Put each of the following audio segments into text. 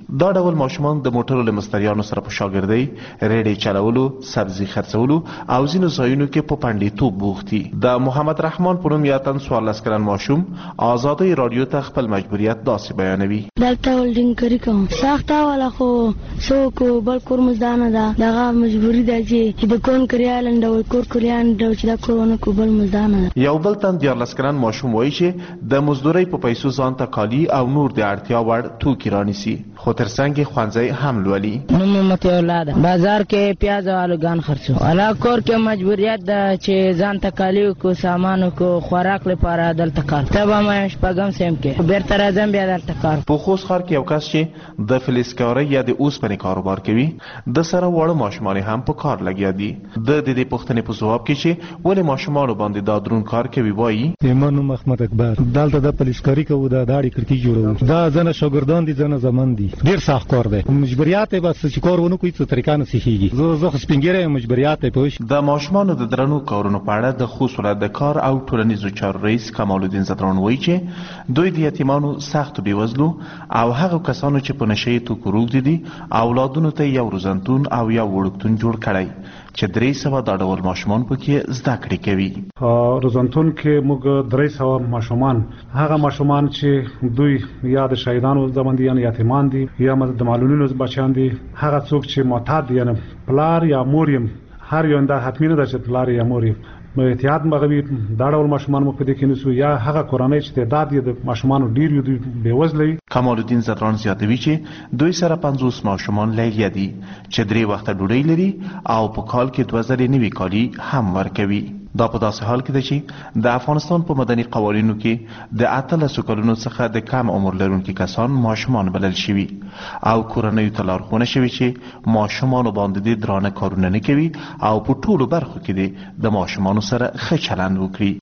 دا ډول ماشومان د موټرو له مستریانو سره په شاګردۍ، ریډې چلولو، سبزي خرڅولو او ځینو ځایونو کې په پنډیتوب بوخت دي. د محمد رحمان په نوم یو تن 14 کلن ماشوم آزادۍ رادیو ته خپل مجبوریت داسې بیانوي. دلته ولډینګ کړی کوم سخته ولا خو څوک بل کور مزدانه ده، دغه مجبوری ده چې د کون کریالن د کور کریان د چې د کورونه کو بل مزدانه ده. یو بل تن 14 کلن ماشوم وایي چې د مزدورۍ په پیسو ځان ته کالي او نور د اړتیا وړ توکي رانیسي، خو ترڅنګ یې ښوونځی هم لولي. نوم مته اولاد بازار کې پیاز او الوګان خرڅو، الا کور کې مجبوریت ده چې ځان ته کالي کو سامان کو خوراک لپاره دلته کار تبه مې شپږم سیم کې بیرته راځم بیا دلته کار. په خوست ښار کې یو کس چې د فلزکارۍ یا د اوسپنې کاروبار کوي، د سره وړه ماشومان هم په کار لګیا دي. د دې پوښتنې په ځواب کې چې ولې ماشومان باندې دا دروند کار کوي وایي ایمان محمد اکبر دلته د فلزکارۍ کوو، د داړي کړکۍ جوړو، دا ځنه شاګردان دي ځنه زمون دي، ډیر سخت کار دی، مجبوریت بس چې کار ونه کوي څه طریقه نه سیخیږي. زه خو سپینګری مجبوریت پوه. د ماشومان د درنو کارونو په اړه د خوست ولایت د کار او ټولنیزو چارو رئیس کمال الدین زدران وایي چې دوی د یتیمانو سخت بیوزلو او هغه کسانو چې په نشې توکو روږدي دي اولادونو ته یو روزنتون او یو وړکتون جوړ کړی چې 300 دا ډول ماشومان پکې زده کړې کوي. روزنتون کې موږ 300 ماشومان، هغه ماشومان چې دوی یا د شهیدانو زمون دي یا یتیمان دي یا د معلولینو بچیان دي، هغه څوک چې معتاد دي یعنی پلار یا موریم، هر یو انده حتمی نه ده چې پلار یا موریم احتیاط مغوي دا ډول ماشومان مو په دې کې نسو یا هغه کورنۍ چې تعداد یې د ماشومان ډیر یو بیوزلي. کمال الدین زدران زیاتوي چې دوی سره 50 ماشومان لیلیه دي چې 3 وخته ډوډۍ لري او په کال کې 2000 نوي کالي هم ورکوي. دا په داسې حال کې ده چې د افغانستان په مدني قوانینو کې د 18 کلونو څخه د کم عمر لرونکي کسان ماشومان بلل شوي او کورنیو ته لارښوونه شوې چې ماشومانو باندې درانه کارونه نه کوي او په ټولو برخو کې د ماشومانو سره ښه چلند وکړي.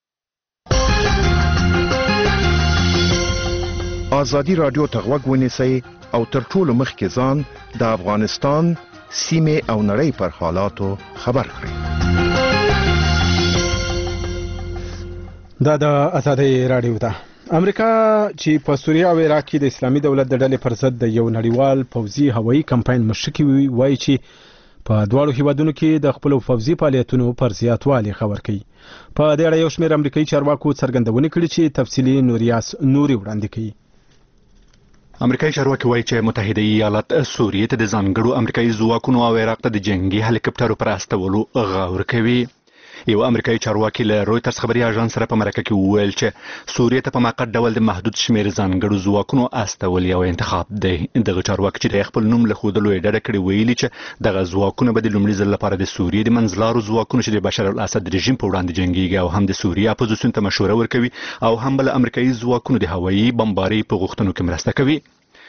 آزادي رادیو ته غوږ ونیسئ او تر ټولو مخکې ځان د افغانستان سیمې او نړۍ پر حالاتو خبر کړئ. دا د آزادۍ رادیو ده. امریکا چې په سوریه او عراق کې د اسلامي دولت د ډلې پر ضد د یو نړیوال پوځي هوایي کمپاین مشرکي وایي چې په دواړو هیوادونو کې د خپل پوځي فعالیتونو پر زیاتوالي خبر کوي. په دې اړه یو شمېر امریکایي چارواکو څرګندونه کړې چې تفصیلي نوري وړاندې کوي. امریکایي چارواکي وایي چې متحده ایالات سوریه ته د ځانګړو امریکایي ځواکونو او عراق ته د جنگي هلیکاپټرو پر استولو غور کوي. یو امریکایي چارواکي له رويټرز خبري اژانس سره په مرکه کې وویل چې سوریه ته په موقت ډول د محدود شمېر ځانګړو ځواکونو استول یو انتخاب دی. دغه چارواکي چې د خپل نوم له ښودلو یې ډډه کړې ویلي چې دغه ځواکونه به د لومړي ځل لپاره د سوریې د منځلارو ځواکونو چې د بشار الاسد رژیم په وړاندې جنګیږي او هم د سوریې اپوزیسیون ته مشوره ورکوي او هم بل امریکایي ځواکونو د هوایي بمبارۍ په غوښتنو کې مرسته کوي.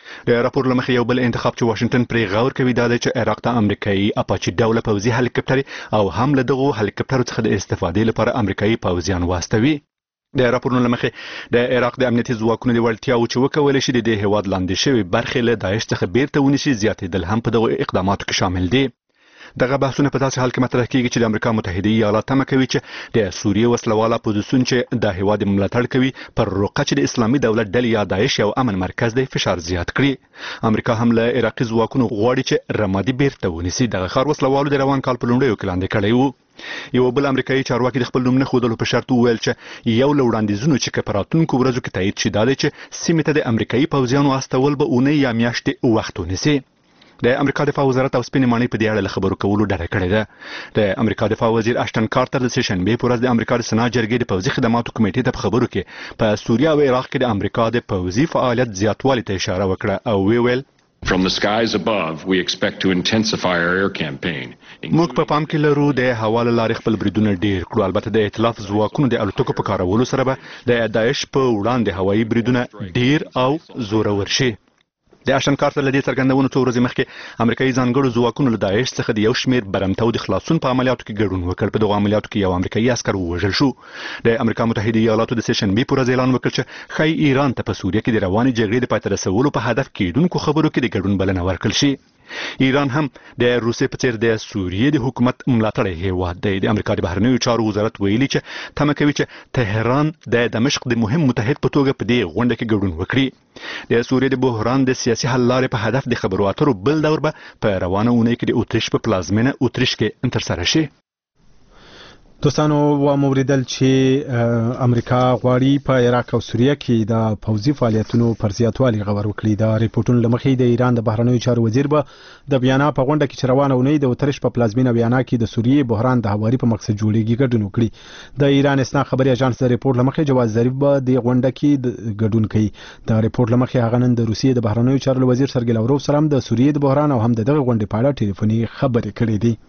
د راپور لمخې یو بل انتخاب چې واشنگټن پرې غور کوي دا دی چې عراق ته امریکایي اپاچي ډوله پوځي هلیکاپټر او هم له دغو هلیکاپټرو څخه د استفادې لپاره امریکایي پوځیان واستوي. د راپورونو لمخې د عراق د امنیتي ځواکونو د وړتیاو چې وکولای شي د هیواد لاندې شوی برخې له داعش څخه بیرته ونیسي زیاتېدل هم په دغو اقداماتو کې شامل دي. دغه بحثونه په داسې حال کې مطرح کیږي چې د امریکا متحده ایالات تمه کوي چې د سوریې وسلواله اپوزیسیون چې د هیواد ملاتړ کوي پر روقه چې د اسلامي دولت ډلې یا داعش یو امن مرکز دی فشار زیات کړي. امریکا هم له عراقي ځواکونو غواړي چې رمادي بیرته ونیسي. دغه ښار وسلوالو د روان کال په لومړیو کې لاندې کړی و. یو بل امریکایي چارواکي د خپل نوم نه ښودلو په شرط وویل چې یو له وړاندیزونو چې په راتلونکو ورځو کې تایید شي دا دی چې سیمې ته د امریکایي پوځیانو استول به اونۍ یا میاشتې وخت ونیسي. د امریکا دفاع وزارت او سپینې ماڼۍ په دې اړه له خبرو کولو ډډه کړې ده. د امریکا دفاع وزیر اشټن کارتر د سشنبې په ورځ د امریکا د سنا جرګې د پوځي خدماتو کمیټې ته په خبرو کې په سوریه او عراق کې د امریکا د پوځي فعالیت زیاتوالي ته اشاره وکړه او ویل From the skies above, we expect to intensify our air campaign. موږ په پام کې لرو د هوا له لارې خپل بریدونه ډیر کړو. البته د ائتلاف ځواکونو د الوتکو په کارولو سره به د داعش په وړاندې هوایي بریدونه ډیر او زورور شي. د اشن کارتر له دې څرګندونو څو ورځې مخکې امریکایي ځانګړو ځواکونو له داعش څخه د یو شمېر برمتو د خلاصون په عملیاتو کې ګډون وکړ. په دغو عملیاتو کې یو امریکایي عسکر ووژل شو. د امریکا متحده ایالاتو د سشنبې په ورځ اعلان وکړ چې ښایي ایران ته په سوریه کې د روانې جګړې د پای ته رسولو په هدف کېدونکو خبرو کې د ګډون بلنه ورکړل شي. ایران هم د روسیې په څیر د سوریې د حکومت ملاتړی هیواد دی. د امریکا د بهرنیو چارو وزارت ویلي چې تمه کوي چې تهران د دمشق د مهم متحد په توګه په دې غونډه کې ګډون وکړي. د سوریې د بحران د سیاسي حل لارې په هدف د خبرو اترو بل دور به په روانه اونۍ کې د اتریش په پلازمینه اتریش کې ترسره شي. دوستانو و موریدل چې امریکا غواړي په عراق او سوریه کې د پوځي فعالیتونو پر زیاتوالي خبر وکړي. د ریپورتونو لمخې د ایران د بهرنیو چارو وزیر به د بیانا په غونډه کې چې روانه اونۍ د اتریش په پلازمینه بیانا کې د سوریې بحران د هواري په مقصد جوړیږي ګډون وکړي. د ایران اسنا خبري اژانس د ریپورت لمخې جواز ظریف به د غونډه کې ګډون کوي. د ریپورت لمخې هغه نن د روسیې د بهرنیو چارو وزیر سرګی لاوروف سره د سوریې د بحران او هم دغه غونډې په اړه ټلیفوني خبرې کړې دي.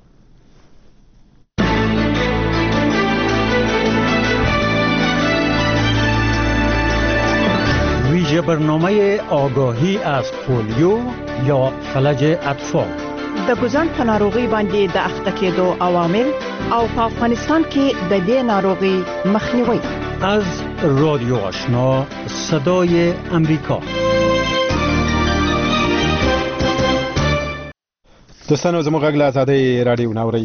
برنامه آگاهی از پولیو یا فلج اطفال د ګوزن په ناروغي باندې د اخته کېدو عوامل او په افغانستان کې د دې ناروغي مخنیوي. از رادیو آشنا صدای امریکا. دوستانو زموږ غږ له آزادۍ رادیو ناوري.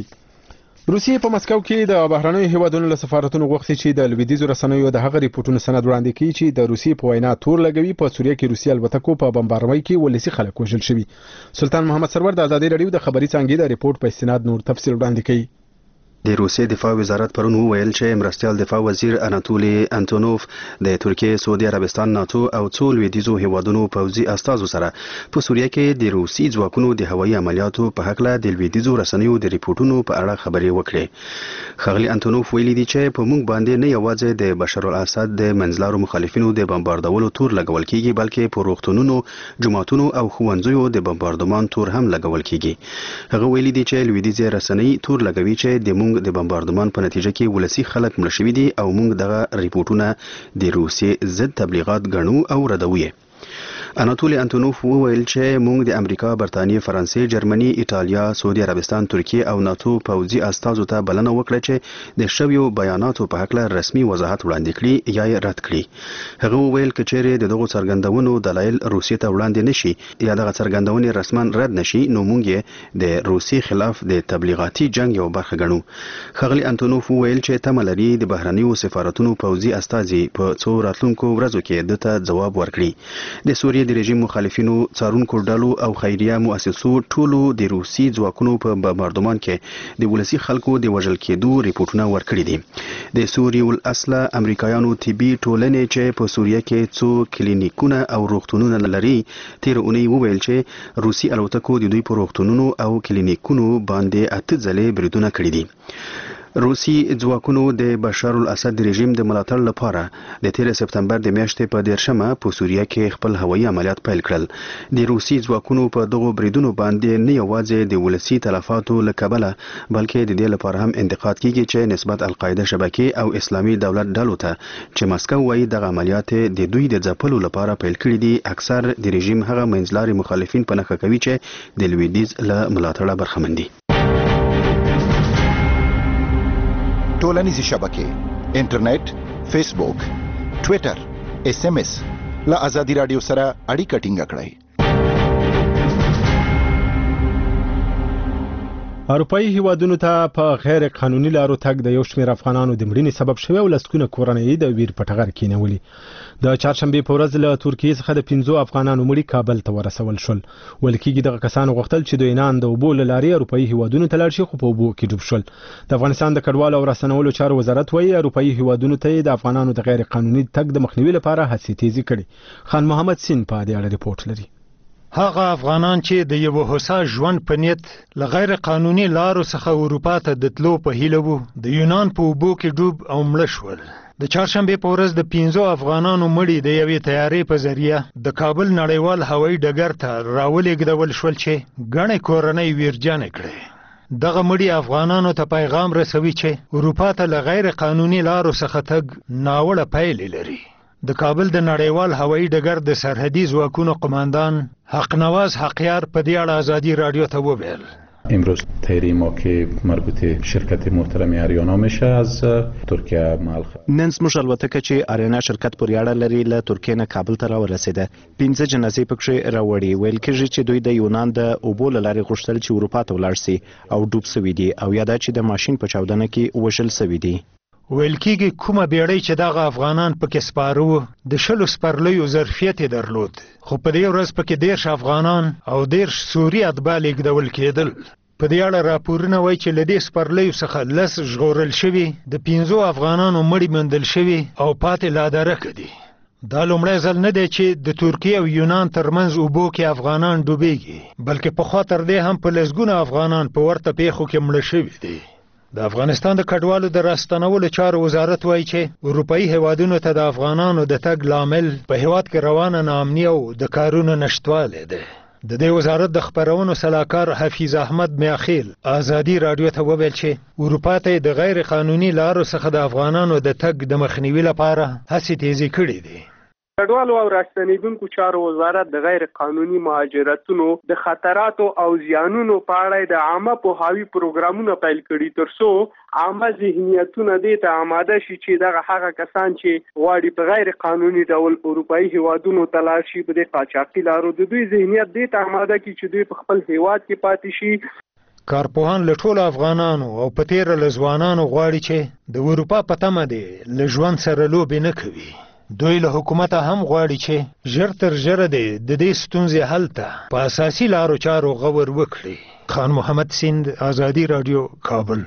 روسیې په مسکو کې د بهرنیو هیوادونو له سفارتونو غوښتي چې د لویدیځو رسنیو د هغه ریپورتونو سند وړاندې کړي چې د روسیې په وینا تور لګوي په سوریه کې روسي الوتکو په بمبارمۍ کې ولسی خلک وژل شوي. سلطان محمد سرور د آزادۍ رادیو د خبري څانګې د ریپورت په استناد نور تفصیل وړاندې کړي. د روسیې دفاع وزارت پرون وویل چې مرستیال دفاع وزیر اناتولی انتونوف د ترکیې، سعودي عربستان، ناتو او څو لویدیځو هیوادونو پوځي استازو سره په سوریه کې د روسي ځواکونو د هوایي عملیاتو په حق له د لویدیځو رسنیو د ریپورتونو په اړه خبرې وکړې. ښاغلي انتونوف ویلي دي چې په موږ باندې نه یوازې د بشار الاسد د منځلارو مخالفینو د بمباردولو تور لګول کیږي بلکې په روغتونونو، جماعتونو او ښوونځیو د بمباردمان تور هم لګول کیږي. هغه ویلي دي چې لویدیځ رسنۍ تور لګوي چې د د بمباردمان په نتیجه کې ولسی خلک مړ شوي دي او موږ دغه ریپورتونه د روسیې ضد تبلیغات ګڼو او ردوي. اناتولی انتونوف وویل چې موږ د امریکا، برتانیې، فرانسې، جرمني، ایټالیا، سعودي عربستان، ترکیې او ناتو پوځي استازو ته بلنه وکړه چې د شویو بیاناتو په حق له رسمي وضاحت وړاندې کړي یا یې رد کړي. هغه وویل چې چیرې دغه څرګندونو دلایل روسیې ته وړاندې نشي یا دغه څرګندونې رسما رد نشي نو موږ یې د روسیې خلاف د تبلیغاتي جنگ یو برخه ګڼو. ښاغلي انتونوف وویل چې تمه لري د بهرنیو سفارتونو پوځي استازي په څو راتلونکو ورځو کې دته ځواب ورکړي. د سوریې د رژیم مخالفینو، څارونکو ډلو او خیریه مؤسسو ټولو د روسي ځواکونو په بمباردمان کې د ولسی خلکو د وژل کېدو ریپورتونه ورکړي دي. د سوریې الاصله امریکایانو طبي ټولنې چې په سوریه کې څو کلینیکونه او روغتونونه لري تیر اونۍ وویل چې روسي الوتکو د دوی په روغتونونو او کلینیکونو باندې 8 ځلې بریدونه کړي دي. روسي ځواکونو د بشار الاسد رژیم د ملاتړ لپاره د 13 سپتمبر د میاشتې په 10 په سوریه کې خپل هوایي عملیات پیل کړل. د روسي ځواکونو په دغو بریدونو باندې نه یوازې د ولسی تلفاتو له کبله بلکې د دې لپاره هم انتقاد کیږي چې نسبت القاعده شبکې او اسلامي دولت ډلو ته چې مسکو وايي دغه عملیات د دوی د ځپلو لپاره پیل کړي دي اکثر د رژیم هغه منځلاري مخالفین په نښه کوي چې د لویدیځ له ملاتړه برخمن دي. ټولنیزې شبکې، انټرنیټ، فیسبوک، ټویټر، SMS له آزادي رادیو سره اړیکه ټینګه کړئ. اروپאי هیوادونو ته په غیر قانوني لارو تګ د یو شمېر افغانانو د مړینې سبب شوی او لسګونه کورنۍ د ویر په ټغر کېنولي. د چهارشنبې په ورځ له ترکیې څخه د 15 افغانانو مړي کابل ته ورسول شول. ولکېږي دغه کسانو غوښتل چې دوی نن د اوبو له لارې اروپאי هیوادونو ته لاړ شي خو په اوبو کې ډوب شول. د افغانستان د کډوالو او رسنولو چارو وزارت وایي اروپאי هیوادونو ته د افغانانو د غیر قانوني تګ د مخنیوي لپاره هڅې تیزی کړي. خان محمد سین په دې اړه ریپورت لري. هغه افغانان چې د یو هوسا ژوند په نیت لغیر قانوني لارو څخه اروپا ته د تلو په هیله وو د یونان په اوبو کې ډوب او مړه شول. د چهارشنبې په ورځ د 15 افغانانو مړي د یوې طیارې په ذریعه د کابل نړیوال هوایي ډګر ته راولېږدول شول چې ګڼې کورنۍ ویرجنې کړې. دغه مړي افغانانو ته پیغام رسوي چې اروپا ته لغیر قانوني لارو څخه تګ ناوړه پایلې لري. د کابل د نړیوال هوایي ډګر د سرحدي ځواکونو قماندان حق نواز حقیار په دې اړه آزادي رادیو ته وویل. امروز تحریم ما که مربوط شرکت محترم آریانا میشه از ترکیه مالخ. نن زموږ الوتکه چې آریانا شرکت پورې اړه لري له ترکیې نه کابل ته راورسېده. 15 جنازې پکې راوړي. ویل کېږي چې دوی د یونان د اوبو له لارې غوښتل چې اروپا ته ولاړ سي او ډوب سوي دي او یا دا چې د ماشین په چاودنه کې وژل سوي دي. ویل کېږي کومه بیړۍ چې دغه افغانان پکې سپاره وو د 20 سپرلیو ظرفیت یې درلود، خو په دې ورځ پکې 10 افغانان او 10 سوري اتباع لیږدول کېدل. په دې اړه راپورونه وایي چې له دې سپرلیو څخه 10 ژغورل شوي، د 15 افغانانو مړي موندل شوي او پاتې لا درکه دي. دا لومړی ځل نه دی چې د ترکیې او یونان ترمنځ اوبو کې افغانان ډوبېږي، بلکې پخوا تر دې هم په لسګونه افغانان په ورته پیښو کې مړه شوي دي. د افغانستان د کډوالو د راستنولو چارو وزارت وایي چې اروپایي هیوادونو ته د افغانانو د تګ لامل په هیواد کې روانه ناامني او د کارونو نشتوالی دی. د دې وزارت د خپرونو سلاکار حفیظ احمد میاخیل ازادي رادیو ته وویل چې اروپا ته د غیر قانوني لارو څخه د افغانانو د تګ د مخنیوي لپاره هڅې تیزې کړې دي. کډوالو او راستنیدونکو چارو وزارت د غیر قانوني مهاجرتونو د خطراتو او زیانونو په اړه د عامه پوهاوي پروګرامونه پیل کړي ترڅو عامه ذهنیتونه دې ته آماده شي چې دغه هغه کسان چې غواړي په غیر قانوني ډول اروپایي هیوادونو ته لاړ شي په دې قاچاقي لارو د دوی ذهنیت دې ته آماده کړي چې دوی په خپل هیواد کې پاتې شي. کارپوهان له ټولو افغانانو او په تېره له ځوانانو غواړي چې د اروپا په تمه دې له ژوند سره لوبې نه کوي. دوی له حکومته هم غواړي چې ژر تر ژره د دې ستونزې حل ته په اساسي لارو چارو غور وکړي. خان محمد سیند، ازادي رادیو، کابل.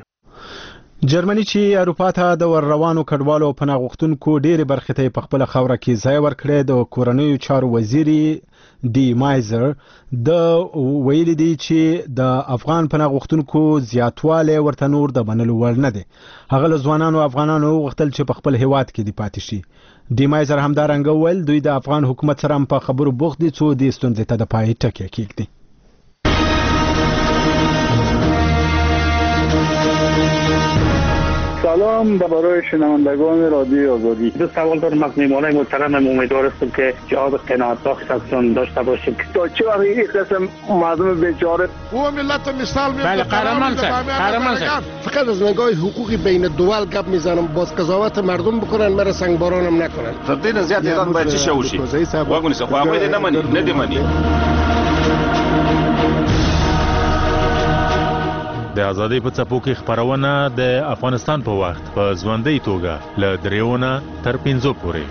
جرمني چې اروپا ته د ور روانو کډوالو او پناه غوښتونکو ډېرې برخې ته په خپله خاوره کې ځای ورکړی، د کورنیو چارو وزیر ډي مایزر د ویلي دي چې د افغان پناه غوښتونکو زیاتوالی ورته نور د منلو وړ نه دی. هغه له ځوانانو افغانانو وغوښتل چې په خپل هیواد کې دې پاتې شي. ډي مایزر همدارنګه وویل دوی د افغان حکومت سره هم په خبرو بوخت دي څو دې ستونزې ته د پای ټکی کېږدي. سلام برای شنوندگان رادیو آزادی. دو سوال دارم از میهمانان محترم. امیدوار هستم که جواب قناعتبخش ازشان داشته باشیم. تا چه وقت این قسم مردم بیچاره و ملت مثال میاد. بله قهرمان شد. فقط از نگاه حقوقی بین دول گپ میزنم، باز قضاوت مردم بکنن، مرا سنگبارانم نکنن. تردید زیاد ایران باید چی شوشی؟ واگونی سه خواهی ندیمانی. د ازادۍ په څپو کې خپرونه د افغانستان په وخت په ژوندۍ توګه له 3 تر 5 پورې.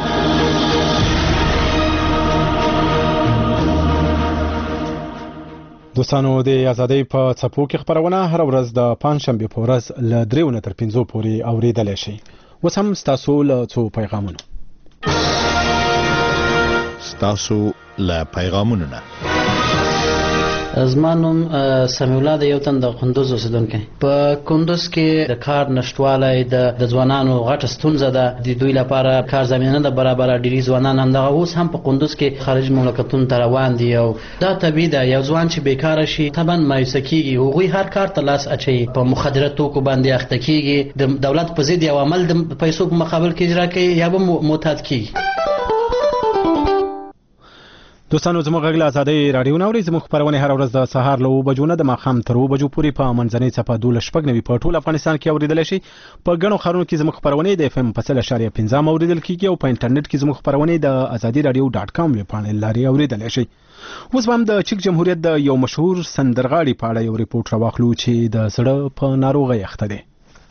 دوستانو د ازادۍ په څپو کې خپرونه هر ورځ د پنځشنبې په ورځ له 3 تر 5 پورې اوریدلی شئ. اوس هم ستاسو له څو پیغامونو. ستاسو له پیغامونو نه. زما نوم سمیع الله د یو تن د کندوز اوسیدونکی. په کندوز کې د کار نشتوالی د ځوانانو غټه ستونزه ده. د دوی لپاره کار زمینه نه برابره. ډېری ځوانان همدغه اوس هم په کندوز کې خارج مملکتونو ته روان دي او دا طبیعي ده. یو ځوان چې بیکاره شي طبعا مایوسه کېږي. هغوی هر کار ته لاس اچوي، په مخدره توکو باندې اخته کېږي، د دولت په ضد یو عمل د پیسو په مقابل کې اجرا کوي یا به معتاد کېږي. دوستانو زموږ غږ له ازادۍ راډیو نه اورئ. زموږ خپرونې هره ورځ د سهار له 7 بجو نه د ماښام تر 7 بجو پورې په منځنۍ څپه 12:09 په ټول افغانستان کې اوریدلی شي. په ګڼو ښارونو کې زموږ خپرونې د FM په 100.15 اوریدل کېږي او په انټرنیټ کې زموږ خپرونې د azadiradio.com ویبپاڼې لارې اوریدلی شي. اوس به هم د چک جمهوریت د یو مشهور سندرغاړي په اړه یو ریپورټ راواخلو چې د زړه په ناروغۍ اخته دی.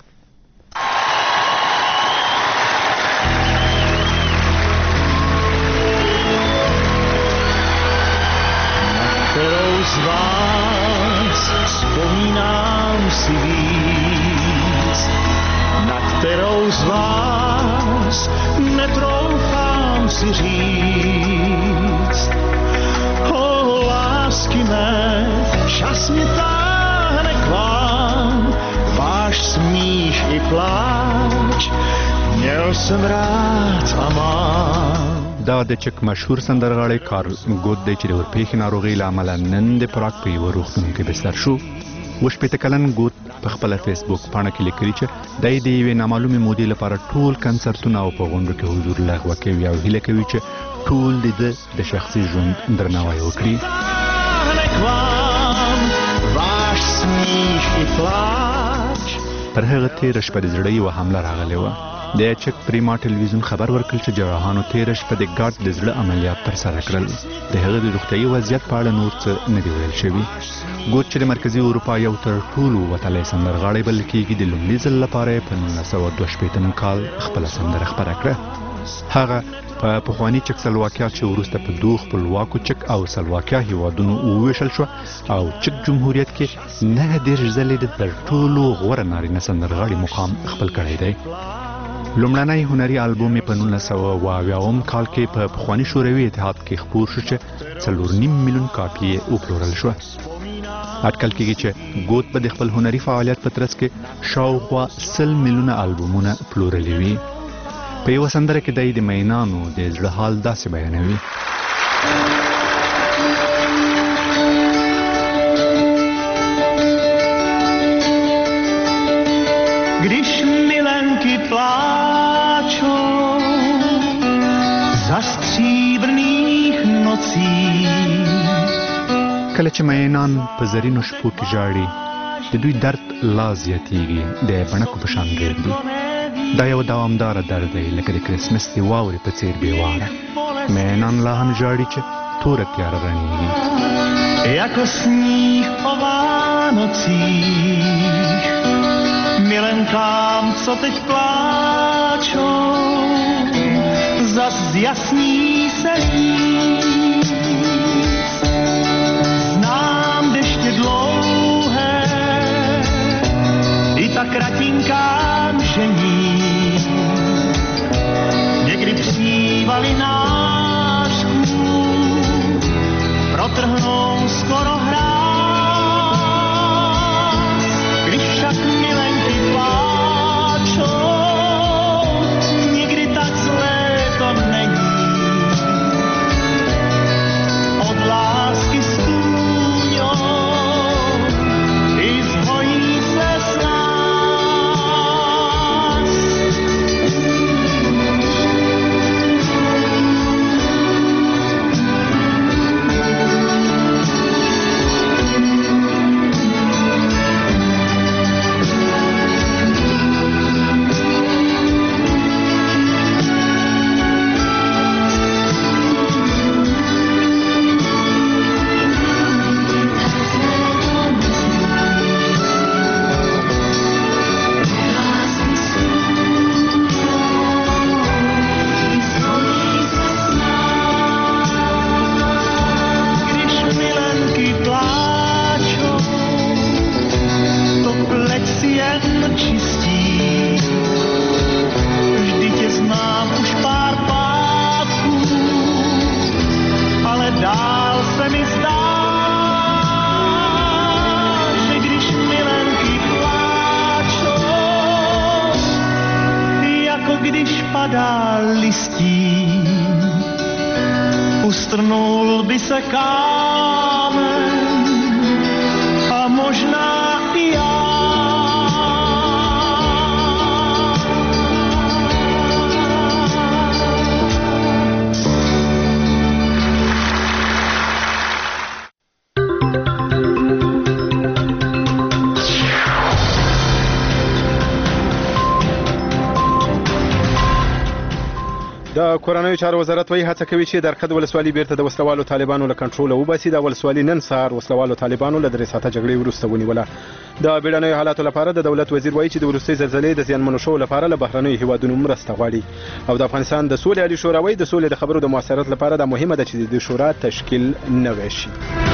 Vzpomínám si víc, na kterou z vás netroufám si říct. O lásky mé, čas mě táhne k vám, váš smích i pláč, měl jsem rád a mám. دا د چک مشهور سندرغاړی کار ګود دی چې د ورپېښې ناروغۍ له امله نن د پراګ په یوه روغتون کې بستر شو. 18 کلن ګود په خپله فیسبوک پاڼه کې لیکلي چې دی د یوې نامعلومې مودې لپاره ټول کنسرتونه او په غونډو کې حضور لغوه کوي او هیله کوي چې ټول د شخصي ژوند درناوی وکړي. smích i pláč. پر هغه تیر شپه د زړه یوه حمله راغلې وه. د چک پریما ټلویزیون خبر ورکړ چې جراحانو تیر شپه د ګارد د زړه عملیات ترسره کړل. د هغه د روغتیايي وضعیت په اړه نور څه نه دي ویل شوي. ګوت چې د مرکزي اروپا یو تر ټولو وتلی سندرغاړی بلل کېږي د لومړي ځل لپاره یې په 1962 کال خپله سندره خپره کړه. هغه په پخواني چکسلواکیا چې وروسته په دوه خپلواکو چک او سلواکیا هیوادونو وویشل شوه او چک جمهوریت کې 9 ځلې د تر ټولو غوره نارینه سندرغاړي مقام خپل کړی دی. لومړنی هنري البوم یې په 1980 کال کې په پخواني شوروي اتحاد کې خپور شو چې 4.5 میلیون کاپي یې وپلورل شوه. اټکل کېږي چې ګوت به د خپل هنري فعالیت په ترڅ کې شاوخوا 100 میلیونه البومونه پلورلي وي. په یوه سندره کې دی د مینانو د زړه حال داسې بیانوي: Když milenky pláčou za stříbrných nocí. کله چې مینان په زرینو شپو کې ژاړي د دوی درد لا زیاتیږي، د بڼکو په شان ډېر دی. دا یو دوامداره درد دی لکه د کرسمس د واورې په څېر بېواره. مینان لا هم ژاړي چې توره تیاره رڼیږي. Jako sníh o Vánocích milenkám, co teď pláčou, zas zjasní se víc. Znám deště dlouhé i tak kratinkám žení. Někdy přívali nářků protrhnou skoro hráz. Když však milenky pláčou, nikdy tak zlé to není. Od lásky stůňou i zhojí se s nás. Ustrnul by se kámen a možná i já. د کورنیو چارو وزارت وایي هڅه کوي چې درخد ولسوالي بیرته د وسلوالو طالبانو له کنټروله وباسي. د ولسوالي نن سهار وسلوالو طالبانو له 3 ساعته جګړې وروسته ونیوله. د بیړنیو حالاتو لپاره د دولت وزیر وایي چې د وروستۍ زلزلې د زیانمنو شوو لپاره له بهرنیو هیوادونو مرسته غواړي. او د افغانستان د سولې عالي شورا وایي د سولې د خبرو د مؤثریت لپاره دا مهمه ده چې د شورا تشکیل نوی شي.